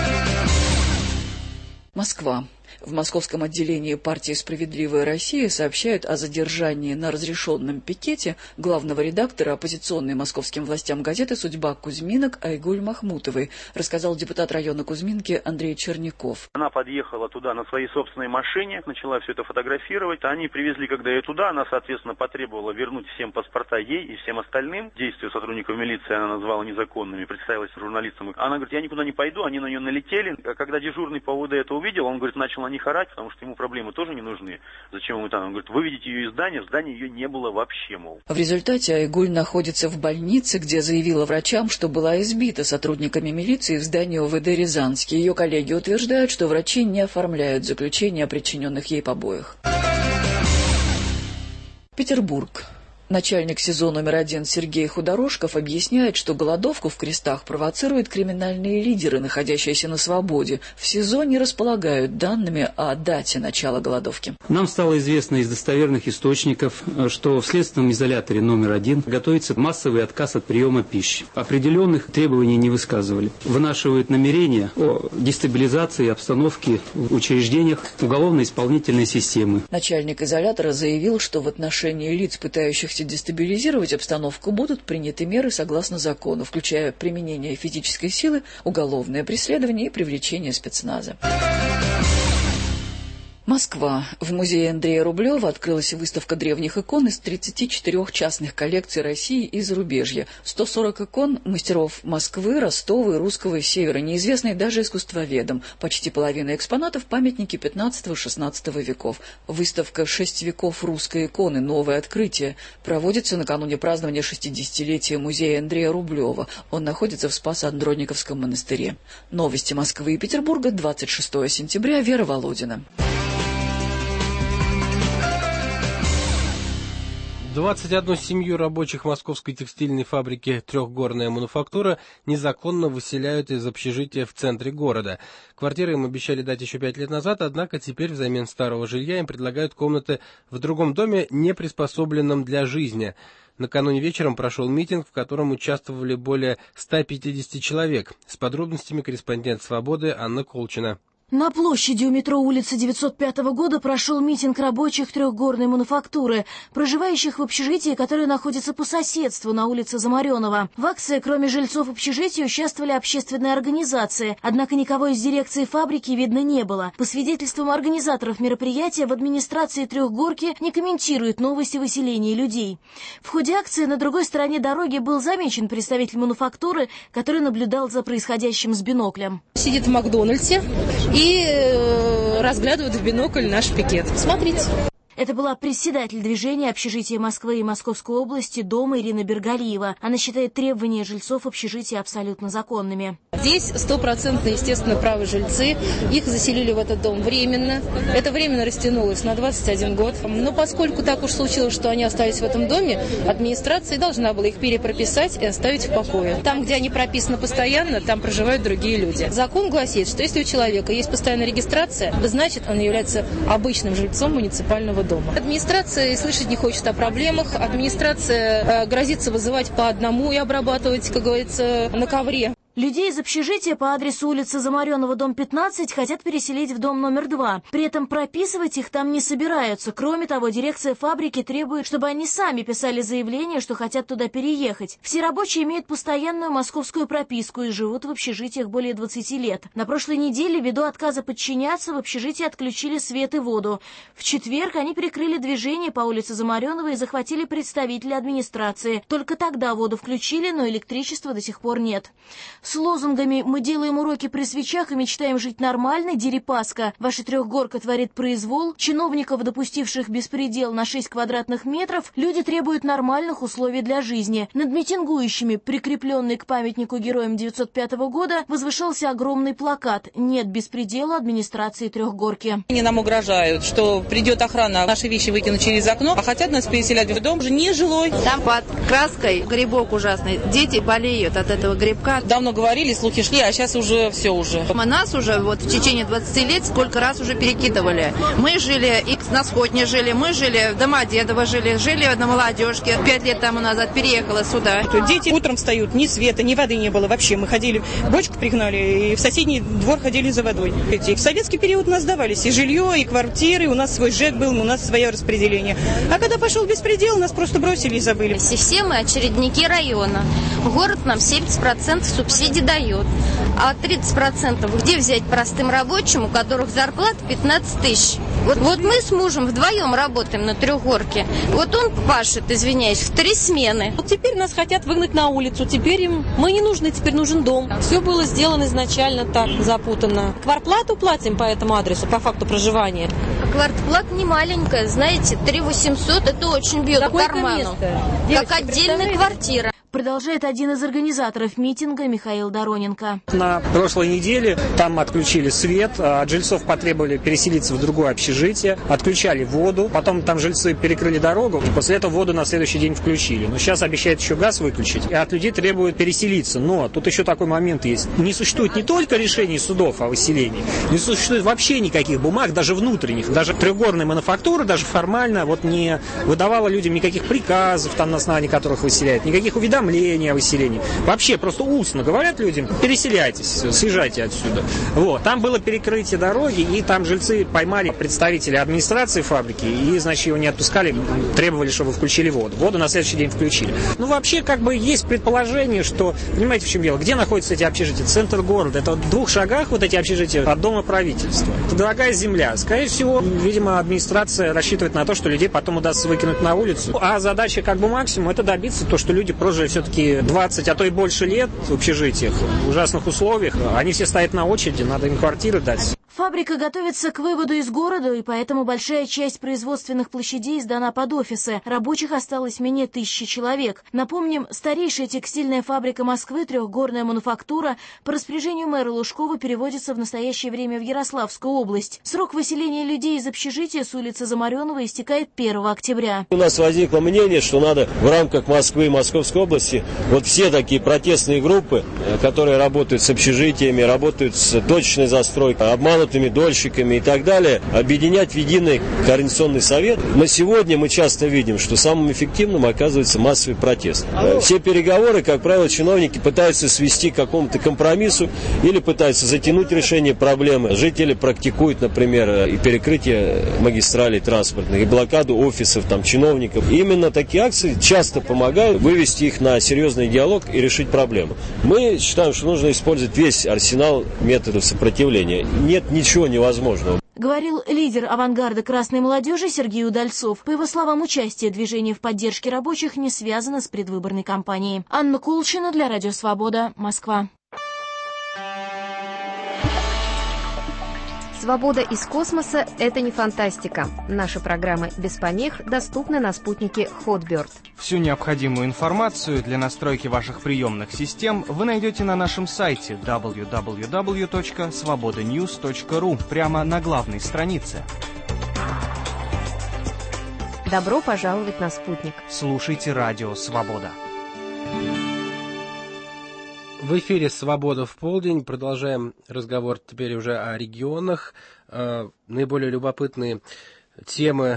Москва. В московском отделении партии «Справедливая Россия» сообщают о задержании на разрешенном пикете главного редактора оппозиционной московским властям газеты «Судьба Кузьминок» Айгуль Махмутовой, рассказал депутат района Кузьминки Андрей Черняков. Она подъехала туда на своей собственной машине, начала все это фотографировать. Они привезли, когда ее туда, она, соответственно, потребовала вернуть всем паспорта ей и всем остальным. Действия сотрудников милиции она назвала незаконными, представилась журналистам. Она говорит, я никуда не пойду, они на нее налетели. А когда дежурный по УВД это увидел, он, говорит, начал на них орать, потому что ему проблемы тоже не нужны. Зачем ему там? Он говорит, выведите ее из здания, в здании ее не было вообще, мол. В результате Айгуль находится в больнице, где заявила врачам, что была избита сотрудниками милиции в здании ОВД Рязанский. Ее коллеги утверждают, что врачи не оформляют заключение о причиненных ей побоях. Петербург. Начальник СИЗО номер один Сергей Худорожков объясняет, что голодовку в Крестах провоцируют криминальные лидеры, находящиеся на свободе. В СИЗО не располагают данными о дате начала голодовки. Нам стало известно из достоверных источников, что в следственном изоляторе номер один готовится массовый отказ от приема пищи. Определенных требований не высказывали. Вынашивают намерения о дестабилизации обстановки в учреждениях уголовно-исполнительной системы. Начальник изолятора заявил, что в отношении лиц, пытающихся дестабилизировать обстановку, будут приняты меры согласно закону, включая применение физической силы, уголовное преследование и привлечение спецназа. Москва. В музее Андрея Рублева открылась выставка древних икон из тридцати четырёх частных коллекций России и зарубежья. сто сорок икон мастеров Москвы, Ростова и Русского Севера, неизвестные даже искусствоведам. Почти половина экспонатов – памятники пятнадцатого-шестнадцатого веков. Выставка «Шесть веков русской иконы. Новое открытие» проводится накануне празднования шестидесятилетия музея Андрея Рублева. Он находится в Спасо-Андрониковском монастыре. Новости Москвы и Петербурга, двадцать шестого сентября. Вера Володина. двадцать одну семью рабочих московской текстильной фабрики «Трехгорная мануфактура» незаконно выселяют из общежития в центре города. Квартиры им обещали дать еще пять лет назад, однако теперь взамен старого жилья им предлагают комнаты в другом доме, не приспособленном для жизни. Накануне вечером прошел митинг, в котором участвовали более ста пятидесяти человек. С подробностями корреспондент «Свободы» Анна Колчина. На площади у метро улицы девятьсот пятого года прошел митинг рабочих трехгорной мануфактуры, проживающих в общежитии, которое находится по соседству на улице Замаренова. В акции, кроме жильцов общежития, участвовали общественные организации, однако никого из дирекции фабрики видно не было. По свидетельствам организаторов мероприятия, в администрации Трехгорки не комментируют новости выселения людей. В ходе акции на другой стороне дороги был замечен представитель мануфактуры, который наблюдал за происходящим с биноклем. Сидит в Макдональдсе и э, разглядывают в бинокль наш пикет. Смотрите. Это была председатель движения общежития Москвы и Московской области дома Ирина Бергалиева. Она считает требования жильцов общежития абсолютно законными. Здесь стопроцентно, естественно, правы жильцы. Их заселили в этот дом временно. Это временно растянулось на двадцать один год. Но поскольку так уж случилось, что они остались в этом доме, администрация должна была их перепрописать и оставить в покое. Там, где они прописаны постоянно, там проживают другие люди. Закон гласит, что если у человека есть постоянная регистрация, значит, он является обычным жильцом муниципального дома. Администрация слышать не хочет о проблемах. Администрация э, грозится вызывать по одному и обрабатывать, как говорится, на ковре. Людей из общежития по адресу улицы Замаренова, дом пятнадцать, хотят переселить в дом номер два. При этом прописывать их там не собираются. Кроме того, дирекция фабрики требует, чтобы они сами писали заявление, что хотят туда переехать. Все рабочие имеют постоянную московскую прописку и живут в общежитиях более двадцати лет. На прошлой неделе, ввиду отказа подчиняться, в общежитии отключили свет и воду. В четверг они перекрыли движение по улице Замаренова и захватили представителя администрации. Только тогда воду включили, но электричества до сих пор нет. С лозунгами «Мы делаем уроки при свечах и мечтаем жить нормально» Дерипаска, «Ваша трехгорка творит произвол», чиновников, допустивших беспредел на шесть квадратных метров, люди требуют нормальных условий для жизни. Над митингующими, прикрепленный к памятнику героям девятьсот пятого года, возвышался огромный плакат «Нет беспредела администрации Трехгорки». Они нам угрожают, что придет охрана, наши вещи выкинут через окно, а хотят нас переселять в дом уже нежилой. Там под краской грибок ужасный. Дети болеют от этого грибка. Давно говорили, слухи шли, а сейчас уже все уже. Мы нас уже вот в течение двадцати лет сколько раз уже перекидывали. Мы жили и на Сходне жили, мы жили в Домодедово жили, жили на Молодежке. Пять лет тому назад переехала сюда. Дети утром встают, ни света, ни воды не было вообще. Мы ходили, бочку пригнали и в соседний двор ходили за водой. И в советский период у нас давались и жилье, и квартиры, у нас свой ЖЭК был, у нас свое распределение. А когда пошел беспредел, нас просто бросили и забыли. Все мы очередники района. Город нам семьдесят процентов субсидий дает. А тридцать процентов где взять простым рабочим, у которых зарплата пятнадцать тысяч? Вот, вот мы с мужем вдвоем работаем на Трехгорке. Вот он пашет, извиняюсь, в три смены. Вот теперь нас хотят выгнать на улицу. Теперь им мы не нужны, теперь нужен дом. Все было сделано изначально так запутанно. Квартплату платим по этому адресу, по факту проживания. Квартплата не маленькая, знаете, три тысячи восемьсот, это очень бьет по карману. Как отдельная квартира. Продолжает один из организаторов митинга Михаил Дороненко. На прошлой неделе там отключили свет, от жильцов потребовали переселиться в другое общежитие, отключали воду, потом там жильцы перекрыли дорогу, после этого воду на следующий день включили. Но сейчас обещают еще газ выключить, и от людей требуют переселиться. Но тут еще такой момент есть. Не существует не только решений судов о выселении, не существует вообще никаких бумаг, даже внутренних. Даже трехгорная мануфактура даже формально вот не выдавала людям никаких приказов, там, на основании которых выселяют, никаких уведомлений о выселении. Вообще просто устно говорят людям: переселяйтесь, съезжайте отсюда. Вот. Там было перекрытие дороги, и там жильцы поймали представителей администрации фабрики, и, значит, его не отпускали, требовали, чтобы включили воду. Воду на следующий день включили. Ну, вообще, как бы есть предположение, что, понимаете, в чем дело? Где находятся эти общежития? Центр города. Это в двух шагах вот эти общежития от дома правительства. Это дорогая земля. Скорее всего, видимо, администрация рассчитывает на то, что людей потом удастся выкинуть на улицу. А задача как бы максимум — это добиться того, что люди прожили все-таки двадцать, а то и больше лет в общежитиях, в ужасных условиях. Они все стоят на очереди, надо им квартиры дать. Фабрика готовится к выводу из города, и поэтому большая часть производственных площадей сдана под офисы. Рабочих осталось менее тысячи человек. Напомним, старейшая текстильная фабрика Москвы, трехгорная мануфактура, по распоряжению мэра Лужкова переводится в настоящее время в Ярославскую область. Срок выселения людей из общежития с улицы Замаренова истекает первого октября. У нас возникло мнение, что надо в рамках Москвы и Московской области вот все такие протестные группы, которые работают с общежитиями, работают с точечной застройкой, обманутыми дольщиками и так далее, объединять в единый координационный совет. Но сегодня мы часто видим, что самым эффективным оказывается массовый протест. Все переговоры, как правило, чиновники пытаются свести к какому-то компромиссу или пытаются затянуть решение проблемы. Жители практикуют, например, и перекрытие магистралей транспортных, и блокаду офисов там, чиновников. И именно такие акции часто помогают вывести их на серьезный диалог и решить проблему. Мы считаем, что нужно использовать весь арсенал методов сопротивления. Нет ничего невозможного. Говорил лидер авангарда красной молодежи Сергей Удальцов. По его словам, участие движения в поддержке рабочих не связано с предвыборной кампанией. Анна Кулчина для Радио Свобода, Москва. Свобода из космоса – это не фантастика. Наши программы без помех доступны на спутнике Hotbird. Всю необходимую информацию для настройки ваших приемных систем вы найдете на нашем сайте дабл ю дабл ю дабл ю точка свобода ньюс точка ру прямо на главной странице. Добро пожаловать на спутник. Слушайте Радио Свобода. В эфире «Свобода в полдень». Продолжаем разговор теперь уже о регионах. Наиболее любопытные темы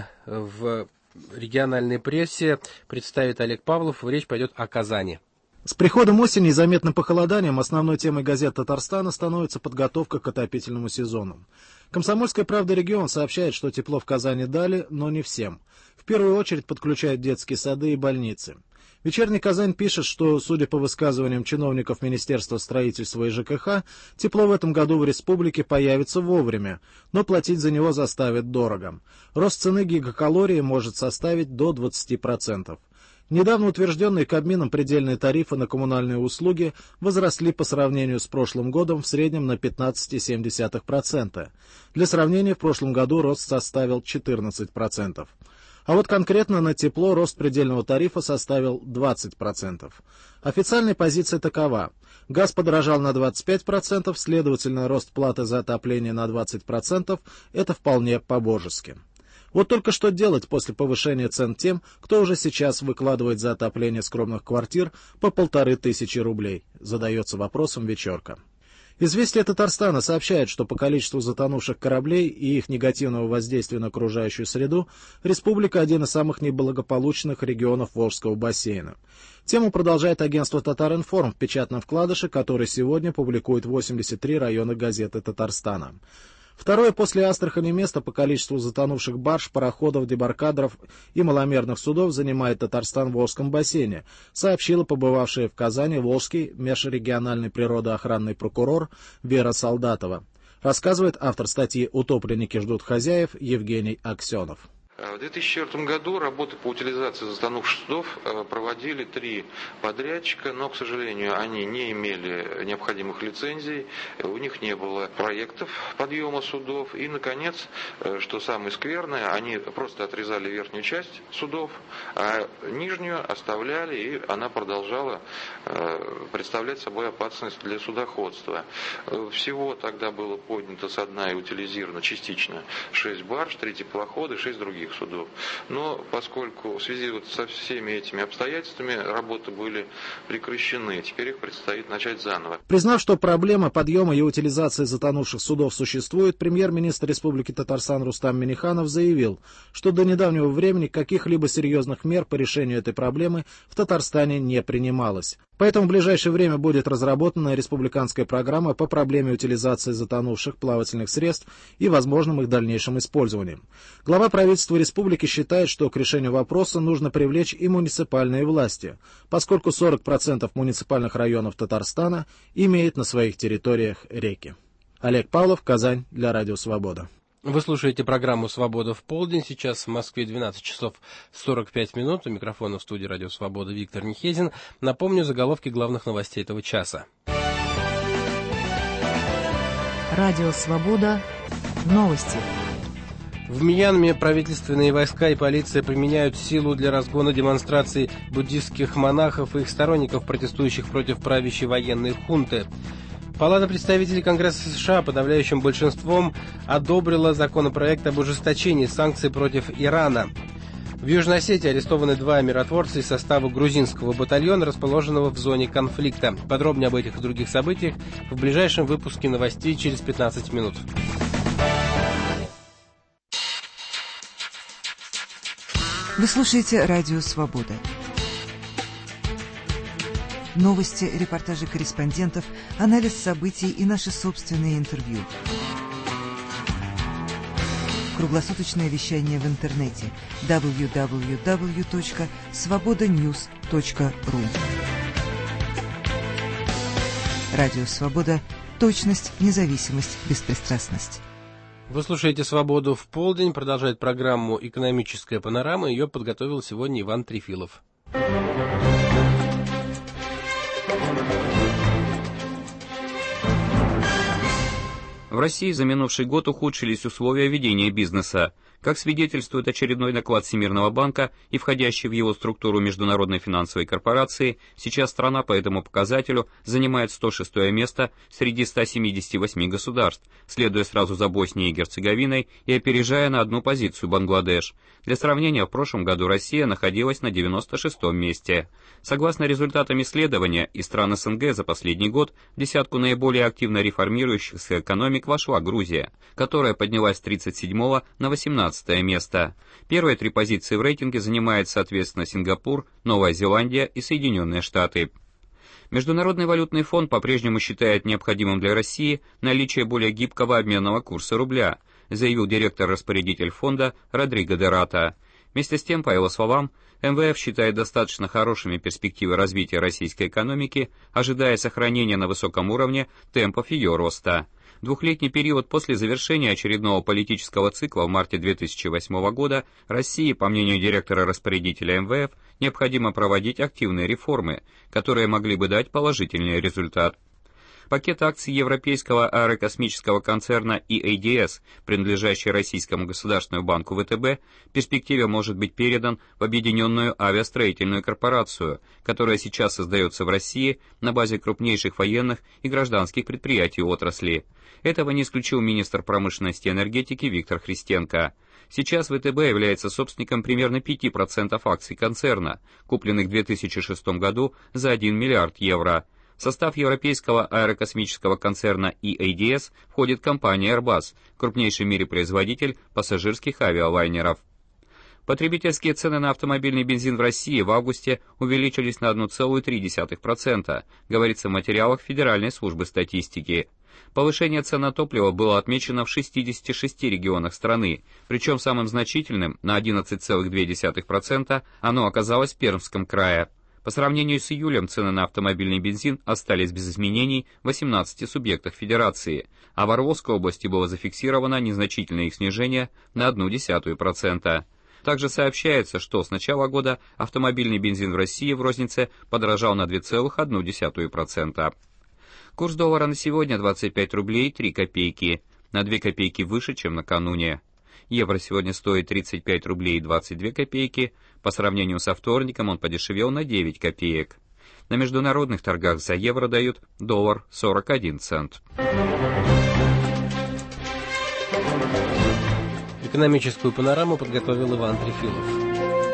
в региональной прессе представит Олег Павлов. Речь пойдет о Казани. С приходом осени и заметным похолоданием основной темой газет Татарстана становится подготовка к отопительному сезону. «Комсомольская правда. Регион» сообщает, что тепло в Казани дали, но не всем. В первую очередь подключают детские сады и больницы. «Вечерний Казань» пишет, что, судя по высказываниям чиновников Министерства строительства и ЖКХ, тепло в этом году в республике появится вовремя, но платить за него заставят дорого. Рост цены гигакалории может составить до двадцати процентов. Недавно утвержденные Кабмином предельные тарифы на коммунальные услуги возросли по сравнению с прошлым годом в среднем на пятнадцать целых семь десятых процента. Для сравнения, в прошлом году рост составил четырнадцать процентов. А вот конкретно на тепло рост предельного тарифа составил двадцать процентов. Официальная позиция такова. Газ подорожал на двадцать пять процентов, следовательно, рост платы за отопление на двадцать процентов – это вполне по-божески. Вот только что делать после повышения цен тем, кто уже сейчас выкладывает за отопление скромных квартир по полторы тысячи рублей, задается вопросом «Вечерка». «Известия Татарстана» сообщает, что по количеству затонувших кораблей и их негативного воздействия на окружающую среду республика один из самых неблагополучных регионов Волжского бассейна. Тему продолжает агентство «Татаринформ» в печатном вкладыше, который сегодня публикует восемьдесят три района газеты Татарстана. Второе после Астрахани место по количеству затонувших барж, пароходов, дебаркадеров и маломерных судов занимает Татарстан в Волжском бассейне, сообщила побывавшая в Казани Волжский межрегиональный природоохранный прокурор Вера Солдатова. Рассказывает автор статьи «Утопленники ждут хозяев» Евгений Аксенов. В две тысячи четвёртом году работы по утилизации затонувших судов проводили три подрядчика, но, к сожалению, они не имели необходимых лицензий, у них не было проектов подъема судов. И, наконец, что самое скверное, они просто отрезали верхнюю часть судов, а нижнюю оставляли, и она продолжала представлять собой опасность для судоходства. Всего тогда было поднято со дна и утилизировано частично шесть барж, три теплохода и шесть других судов. Но поскольку в связи вот со всеми этими обстоятельствами работы были прекращены, теперь их предстоит начать заново. Признав, что проблема подъема и утилизации затонувших судов существует, премьер-министр Республики Татарстан Рустам Минниханов заявил, что до недавнего времени каких-либо серьезных мер по решению этой проблемы в Татарстане не принималось. Поэтому в ближайшее время будет разработана республиканская программа по проблеме утилизации затонувших плавательных средств и возможным их дальнейшем использованием. Глава правительства республики считает, что к решению вопроса нужно привлечь и муниципальные власти, поскольку сорок процентов муниципальных районов Татарстана имеют на своих территориях реки. Олег Павлов, Казань, для Радио Свобода. Вы слушаете программу «Свобода в полдень». Сейчас в Москве двенадцать часов сорок пять минут. У микрофона в студии «Радио Свобода» Виктор Нехезин. Напомню заголовки главных новостей этого часа. Радио Свобода. Новости. В Мьянме правительственные войска и полиция применяют силу для разгона демонстраций буддистских монахов и их сторонников, протестующих против правящей военной хунты. Палата представителей Конгресса США подавляющим большинством одобрила законопроект об ужесточении санкций против Ирана. В Южной Осетии арестованы два миротворца из состава грузинского батальона, расположенного в зоне конфликта. Подробнее об этих и других событиях в ближайшем выпуске новостей через пятнадцать минут. Вы слушаете «Радио Свобода». Новости, репортажи корреспондентов, анализ событий и наши собственные интервью. Круглосуточное вещание в интернете дабл ю дабл ю дабл ю точка свобода ньюс точка ру. Радио Свобода. Точность, независимость, беспристрастность. Вы слушаете «Свободу в полдень». Продолжает программу «Экономическая панорама». Ее подготовил сегодня Иван Трефилов. В России за минувший год ухудшились условия ведения бизнеса. Как свидетельствует очередной доклад Всемирного банка и входящий в его структуру Международной финансовой корпорации, сейчас страна по этому показателю занимает сто шестое место среди ста семидесяти восьми государств, следуя сразу за Боснией и Герцеговиной и опережая на одну позицию Бангладеш. Для сравнения, в прошлом году Россия находилась на девяносто шестом месте. Согласно результатам исследования, из стран СНГ за последний год в десятку наиболее активно реформирующихся экономик вошла Грузия, которая поднялась с тридцать седьмого на восемнадцатое место. Первые три позиции в рейтинге занимают, соответственно, Сингапур, Новая Зеландия и Соединенные Штаты. Международный валютный фонд по-прежнему считает необходимым для России наличие более гибкого обменного курса рубля, заявил директор-распорядитель фонда Родриго де Рата. Вместе с тем, по его словам, эм вэ эф считает достаточно хорошими перспективы развития российской экономики, ожидая сохранения на высоком уровне темпов ее роста. Двухлетний период после завершения очередного политического цикла в марте две тысячи восьмого года России, по мнению директора-распорядителя эм вэ эф, необходимо проводить активные реформы, которые могли бы дать положительный результат. Пакет акций европейского аэрокосмического концерна и эй ди эс, принадлежащий Российскому государственному банку вэ тэ бэ, в перспективе может быть передан в Объединенную авиастроительную корпорацию, которая сейчас создается в России на базе крупнейших военных и гражданских предприятий отрасли. Этого не исключил министр промышленности и энергетики Виктор Христенко. Сейчас вэ тэ бэ является собственником примерно пяти процентов акций концерна, купленных в две тысячи шестом году за один миллиард евро. В состав европейского аэрокосмического концерна и эй ди эс входит компания Airbus, крупнейший в мире производитель пассажирских авиалайнеров. Потребительские цены на автомобильный бензин в России в августе увеличились на одна целая три десятых процента, говорится в материалах Федеральной службы статистики. Повышение цен на топливо было отмечено в шестидесяти шести регионах страны, причем самым значительным, на одиннадцать целых две десятых процента, оно оказалось в Пермском крае. По сравнению с июлем цены на автомобильный бензин остались без изменений в восемнадцати субъектах Федерации, а в Орловской области было зафиксировано незначительное их снижение на одну десятую процента. Также сообщается, что с начала года автомобильный бензин в России в рознице подорожал на две целых одну десятую процента. Курс доллара на сегодня двадцать пять рублей три копейки, на две копейки выше, чем накануне. Евро сегодня стоит тридцать пять рублей двадцать две копейки, по сравнению со вторником он подешевел на девять копеек. На международных торгах за евро дают доллар сорок один цент. Экономическую панораму подготовил Иван Трефилов.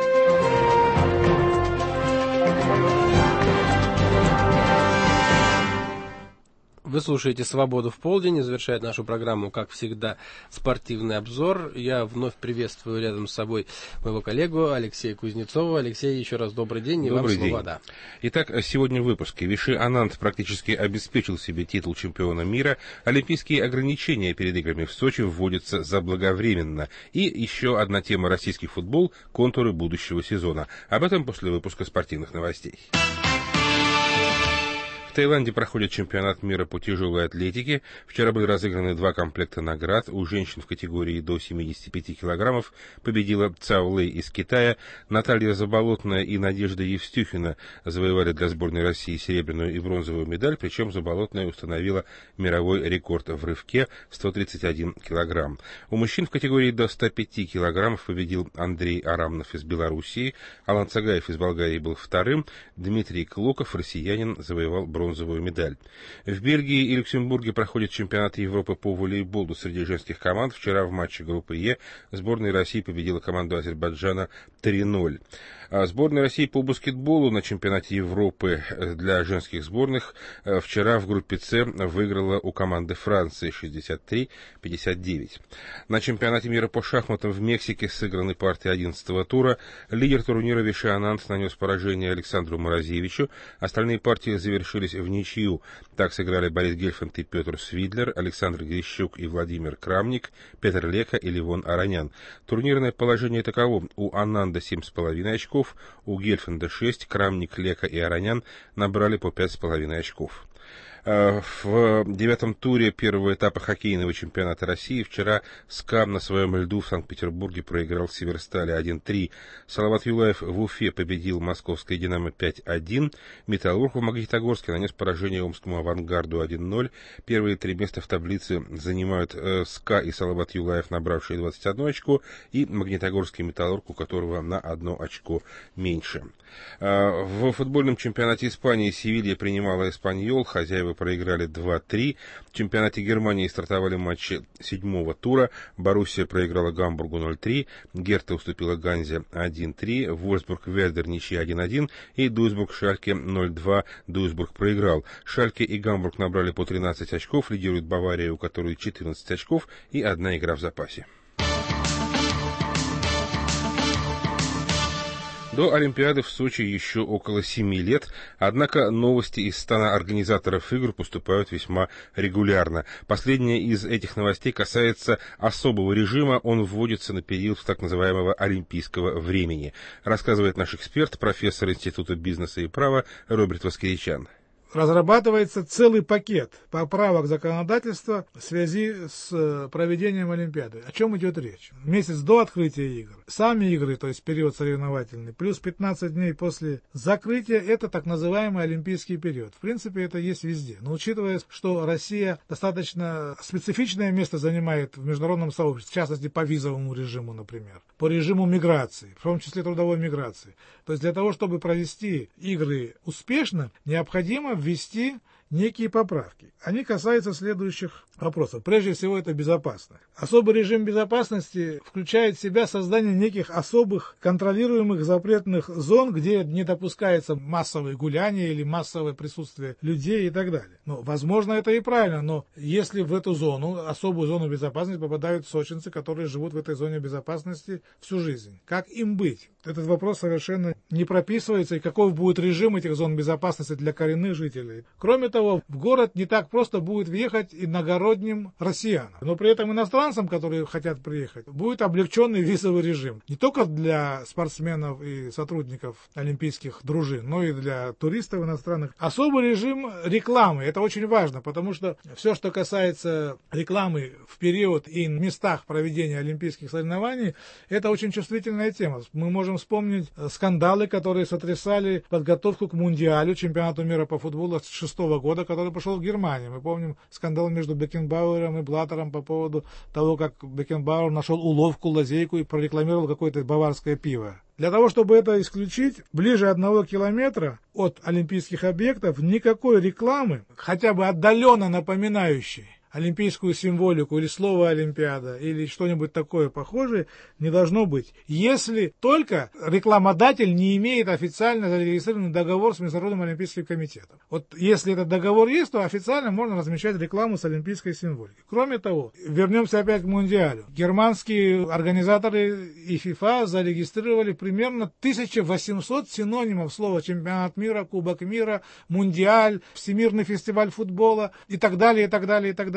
Вы слушаете «Свободу в полдень» и завершает нашу программу, как всегда, спортивный обзор. Я вновь приветствую рядом с собой моего коллегу Алексея Кузнецова. Алексей, еще раз добрый день, и добрый вам слово. Да. Итак, сегодня в выпуске. Виши Ананд практически обеспечил себе титул чемпиона мира. Олимпийские ограничения перед играми в Сочи вводятся заблаговременно. И еще одна тема: российский футбол, контуры будущего сезона. Об этом после выпуска спортивных новостей. В Таиланде проходит чемпионат мира по тяжелой атлетике. Вчера были разыграны два комплекта наград. У женщин в категории до семидесяти пяти килограммов победила Цао Лэй из Китая. Наталья Заболотная и Надежда Евстюхина завоевали для сборной России серебряную и бронзовую медаль, причем Заболотная установила мировой рекорд в рывке сто тридцать один килограмм. У мужчин в категории до ста пяти килограммов победил Андрей Арамнов из Белоруссии, Алан Цагаев из Болгарии был вторым, Дмитрий Клоков, россиянин, завоевал бронзовую бронзовую медаль. В Бельгии и Люксембурге проходит чемпионат Европы по волейболу среди женских команд. Вчера в матче группы Е сборная России победила команду Азербайджана три ноль. А сборная России по баскетболу на чемпионате Европы для женских сборных вчера в группе С выиграла у команды Франции шестьдесят три пятьдесят девять. На чемпионате мира по шахматам в Мексике сыграны партии одиннадцатого тура. Лидер турнира Виши Ананд нанес поражение Александру Морозевичу. Остальные партии завершились в ничью. Так сыграли Борис Гельфанд и Петр Свидлер, Александр Грищук и Владимир Крамник, Петр Лека и Левон Аронян. Турнирное положение таково. У Ананда семь с половиной очков, у Гельфанда шесть, Крамник, Лека и Аронян набрали по пять с половиной очков. В девятом туре первого этапа хоккейного чемпионата России вчера СКА на своем льду в Санкт-Петербурге проиграл Северстали один три. Салават Юлаев в Уфе победил московское «Динамо» пять один. Металлург в Магнитогорске нанес поражение омскому «Авангарду» один ноль. Первые три места в таблице занимают СКА и Салават Юлаев, набравшие двадцать одно очко, и Магнитогорский «Металлург», у которого на одно очко меньше. В футбольном чемпионате Испании Севилья принимала Эспаньол, хозяева проиграли два три. В чемпионате Германии стартовали матчи седьмого тура. Боруссия проиграла Гамбургу ноль три, Герта уступила Ганзе один три, Вольфсбург-Вердер ничья один один и Дуйсбург-Шальке ноль два. Дуйсбург проиграл. Шальке и Гамбург набрали по тринадцать очков, лидирует Бавария, у которой четырнадцать очков и одна игра в запасе. До Олимпиады в Сочи еще около семи лет, однако новости из стана организаторов игр поступают весьма регулярно. Последняя из этих новостей касается особого режима, он вводится на период так называемого олимпийского времени. Рассказывает наш эксперт, профессор Института бизнеса и права Роберт Воскеричан. Разрабатывается целый пакет поправок законодательства в связи с проведением Олимпиады. О чем идет речь? Месяц до открытия игр. Сами игры, то есть период соревновательный, плюс пятнадцать дней после закрытия, это так называемый олимпийский период. В принципе, это есть везде. Но учитывая, что Россия достаточно специфичное место занимает в международном сообществе, в частности по визовому режиму, например, по режиму миграции, в том числе трудовой миграции. То есть для того, чтобы провести игры успешно, необходимо ввести некие поправки. Они касаются следующих вопросов. Прежде всего, это безопасность. Особый режим безопасности включает в себя создание неких особых контролируемых запретных зон, где не допускается массовое гуляние или массовое присутствие людей и так далее. Ну, возможно, это и правильно, но если в эту зону, особую зону безопасности, попадают сочинцы, которые живут в этой зоне безопасности всю жизнь, как им быть? Этот вопрос совершенно не прописывается, и каков будет режим этих зон безопасности для коренных жителей. Кроме того, в город не так просто будет въехать иногородним россиянам. Но при этом иностранцам, которые хотят приехать, будет облегченный визовый режим. Не только для спортсменов и сотрудников олимпийских дружин, но и для туристов иностранных. Особый режим рекламы. Это очень важно, потому что все, что касается рекламы в период и местах проведения олимпийских соревнований, это очень чувствительная тема. Мы можем вспомнить скандалы, которые сотрясали подготовку к Мундиалю, чемпионату мира по футболу с шестого года, который пошел в Германии. Мы помним скандал между Бекенбауэром и Блаттером по поводу того, как Бекенбауэр нашел уловку, лазейку и прорекламировал какое-то баварское пиво. Для того, чтобы это исключить, ближе одного километра от олимпийских объектов никакой рекламы, хотя бы отдаленно напоминающей олимпийскую символику или слово «Олимпиада» или что-нибудь такое похожее не должно быть, если только рекламодатель не имеет официально зарегистрированный договор с Международным олимпийским комитетом. Вот если этот договор есть, то официально можно размещать рекламу с олимпийской символикой. Кроме того, вернемся опять к Мундиалю. Германские организаторы и ФИФА зарегистрировали примерно тысяча восемьсот синонимов слова «Чемпионат мира», «Кубок мира», «Мундиаль», «Всемирный фестиваль футбола» и так далее, и так далее, и так далее.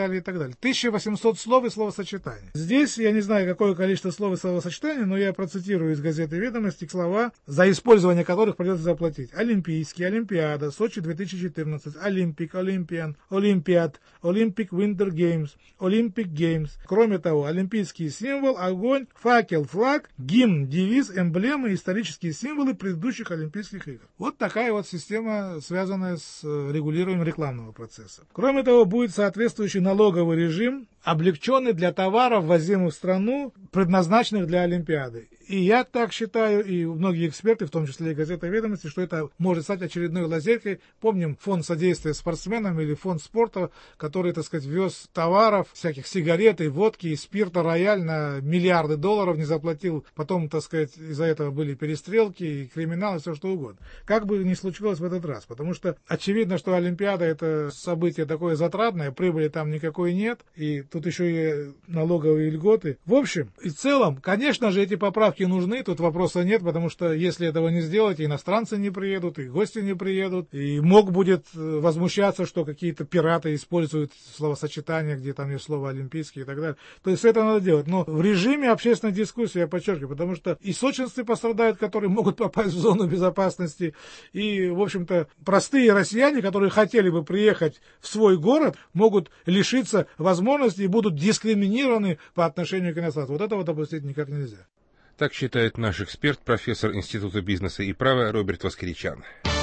далее, и так далее. тысяча восемьсот слов и словосочетаний. Здесь, я не знаю, какое количество слов и словосочетаний, но я процитирую из газеты «Ведомости» слова, за использование которых придется заплатить. Олимпийский, Олимпиада, Сочи две тысячи четырнадцать, Олимпик, Олимпиан, Олимпиад, Олимпик Winter Games, Олимпик Games. Кроме того, олимпийский символ, огонь, факел, флаг, гимн, девиз, эмблемы, исторические символы предыдущих Олимпийских игр. Вот такая вот система, связанная с регулированием рекламного процесса. Кроме того, будет соответствующий налоговый режим, облегченный для товаров, ввозимых в страну, предназначенных для Олимпиады. И я так считаю, и многие эксперты, в том числе и газета «Ведомости», что это может стать очередной лазейкой. Помним фонд содействия спортсменам или фонд спорта, который, так сказать, вез товаров, всяких сигарет и водки, и спирта «Рояль» на миллиарды долларов, не заплатил. Потом, так сказать, из-за этого были перестрелки и криминал, и все что угодно. Как бы ни случилось в этот раз. Потому что очевидно, что Олимпиада — это событие такое затратное, прибыли там никакой нет, и тут еще и налоговые льготы. В общем и целом, конечно же, эти поправки нужны, тут вопроса нет, потому что если этого не сделать, и иностранцы не приедут, и гости не приедут, и МОК будет возмущаться, что какие-то пираты используют словосочетания, где там есть слово «олимпийский» и так далее. То есть это надо делать. Но в режиме общественной дискуссии, я подчеркиваю, потому что и сочинцы пострадают, которые могут попасть в зону безопасности, и, в общем-то, простые россияне, которые хотели бы приехать в свой город, могут лишиться возможности и будут дискриминированы по отношению к иностранцам. Вот этого допустить никак нельзя. Так считает наш эксперт, профессор Института бизнеса и права Роберт Воскричан.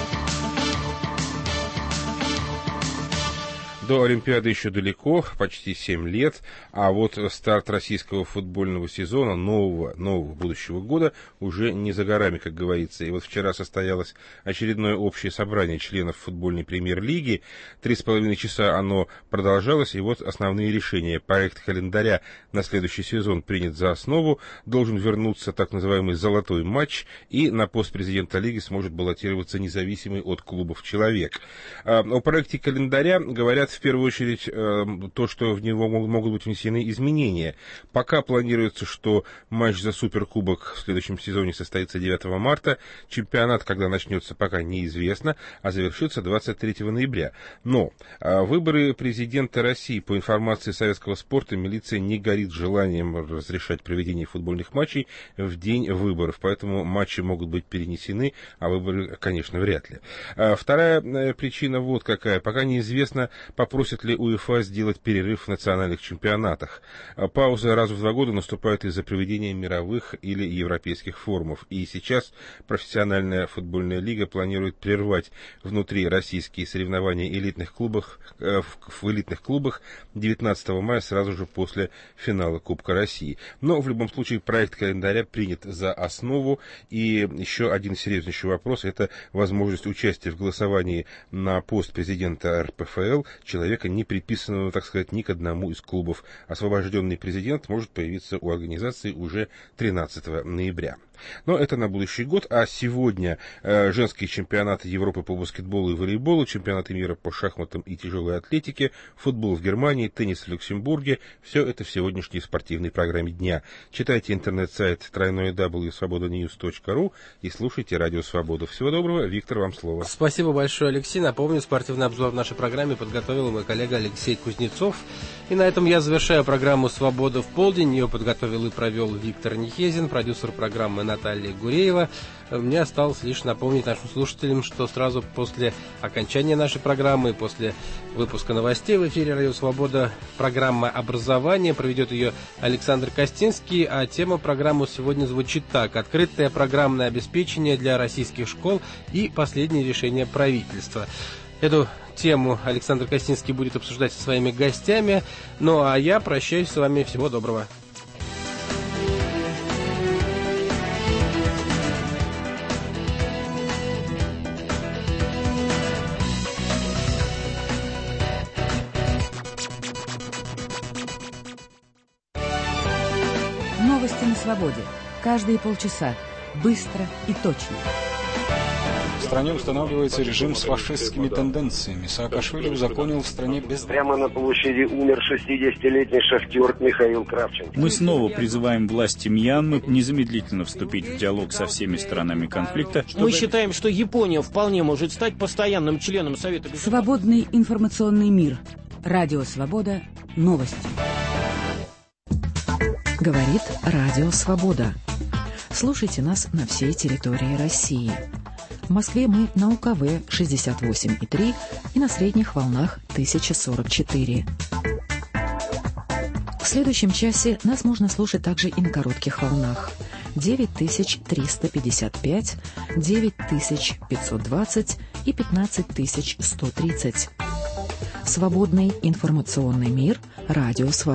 До Олимпиады еще далеко, почти семь лет, а вот старт российского футбольного сезона, нового, нового будущего года, уже не за горами, как говорится. И вот вчера состоялось очередное общее собрание членов футбольной премьер-лиги. Три с половиной часа оно продолжалось, и вот основные решения. Проект календаря на следующий сезон принят за основу, должен вернуться так называемый «золотой матч», и на пост президента лиги сможет баллотироваться независимый от клубов человек. О проекте календаря говорят в первую очередь то, что в него могут быть внесены изменения. Пока планируется, что матч за Суперкубок в следующем сезоне состоится девятого марта. Чемпионат, когда начнется, пока неизвестно, а завершится двадцать третьего ноября. Но выборы президента России, по информации советского спорта, милиция не горит желанием разрешать проведение футбольных матчей в день выборов. Поэтому матчи могут быть перенесены, а выборы, конечно, вряд ли. Вторая причина вот какая. Пока неизвестно, попросит ли УЕФА сделать перерыв в национальных чемпионатах. Пауза раз в два года наступает из-за проведения мировых или европейских форумов. И сейчас профессиональная футбольная лига планирует прервать внутри российские соревнования элитных клубах, э, в, в элитных клубах девятнадцатого мая, сразу же после финала Кубка России. Но в любом случае проект календаря принят за основу. И еще один серьезнейший вопрос — это возможность участия в голосовании на пост президента эр пэ эф эл человека, не приписанного, так сказать, ни к одному из клубов. Освобожденный президент может появиться у организации уже тринадцатого ноября. Но это на будущий год. А сегодня э, женские чемпионаты Европы по баскетболу и волейболу, чемпионаты мира по шахматам и тяжелой атлетике, футбол в Германии, теннис в Люксембурге. Все это в сегодняшней спортивной программе дня. Читайте интернет-сайт дабл ю дабл ю дабл ю точка свобода ньюс точка ру и слушайте Радио Свобода. Всего доброго. Виктор, вам слово. Спасибо большое, Алексей. Напомню, спортивный обзор в нашей программе подготовил мой коллега Алексей Кузнецов. И на этом я завершаю программу «Свобода в полдень». Ее подготовил и провел Виктор Нехезин, продюсер программы Наталья Гуреева. Мне осталось лишь напомнить нашим слушателям, что сразу после окончания нашей программы, после выпуска новостей в эфире «Радио Свобода» программа «Образование». Проведет ее Александр Костинский, а тема программы сегодня звучит так: «Открытое программное обеспечение для российских школ и последние решения правительства». Эту тему Александр Костинский будет обсуждать со своими гостями. Ну а я прощаюсь с вами. Всего доброго. Новости на свободе. Каждые полчаса. Быстро и точно. В стране устанавливается режим с фашистскими тенденциями. Саакашвили узаконил в стране без... Прямо на площади умер шестидесятилетний шахтер Михаил Кравченко. Мы снова призываем власти Мьянмы незамедлительно вступить в диалог со всеми сторонами конфликта. Чтобы... Мы считаем, что Япония вполне может стать постоянным членом Совета Безопасности. Свободный информационный мир. Радио Свобода. Новости. Говорит Радио Свобода. Слушайте нас на всей территории России. В Москве мы на У Ка Вэ шестьдесят восемь и три и на средних волнах тысяча сорок четыре. В следующем часе нас можно слушать также и на коротких волнах. девять тысяч триста пятьдесят пять, девять тысяч пятьсот двадцать и пятнадцать тысяч сто тридцать. Свободный информационный мир. Радио Свобода.